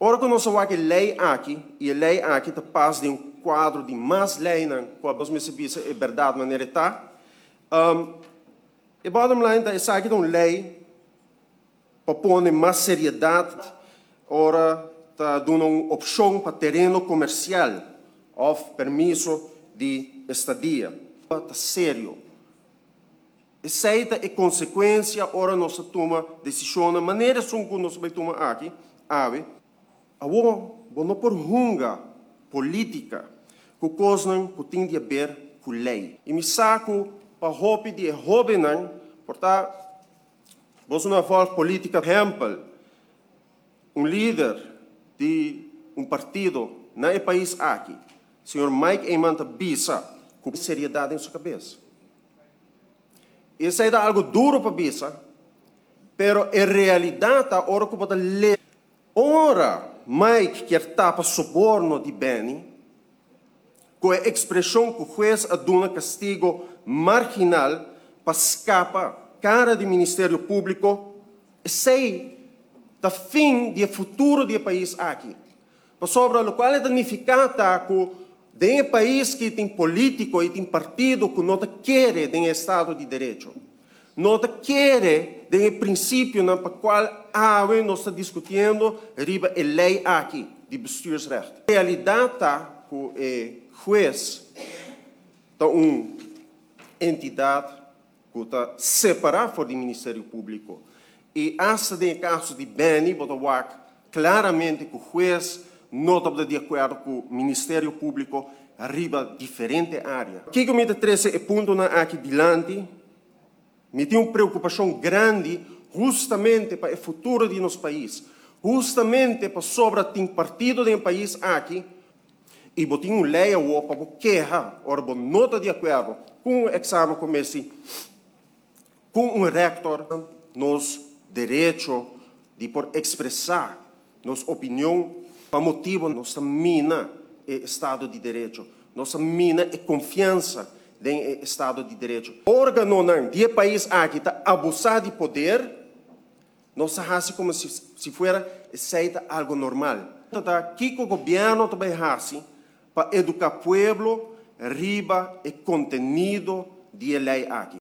Ora que nós vamos lei aqui, e a lei aqui está passa de um quadro de mais lei, com a mesma é verdade, maneira está. E bottom line é essa aqui uma lei para pôr mais seriedade, ora está dando uma opção para terreno comercial, ou permisso de estadia. Está sério. Essa é consequência, ora nós tomamos decisão, a maneira que nós vamos tomar aqui, agora, não por hunga política, que coisa que tem a ver com lei. E me saco para roupa de jovem, portanto, você não fala política, exemplo, líder de partido no país aqui, o senhor Mike Eamon Bisa, com seriedade em sua cabeça. Isso é algo duro para Bisa, mas em realidade, a hora que você lê, ora, Mike quer tapar suborno de Benny, com a expressão que o juiz aduna castigo marginal para escapar cara do Ministério Público, sei da fim do futuro do país aqui. Sobre o qual é significado que de um país que tem político e tem partido que não quer de Estado de Direito. Não quer de princípio para o qual nós estamos discutindo riba a lei aqui, de bestuursrecht. A realidade é que o juiz é uma entidade que está separada do Ministério Público. E hasta no caso de Benny, claramente que o juiz não está de acordo com o Ministério Público arriba diferente área. O que eu me interessa é ponto aqui diante, me tem uma preocupação grande justamente para o futuro de nosso país, justamente para sobre tem partido de um país aqui e botem uma lei para querer, ora não está de acordo com o exame como esse, com um rector, nos direito de por expressar nossa opinião para motivo nossa mina é Estado de Direito, nossa mina é confiança no Estado de Direito. Órgão de país aqui está abusado de poder, nós fazemos como se fosse algo normal. Então, aqui o governo também faz para educar o povo, riba e contenido de lei aqui.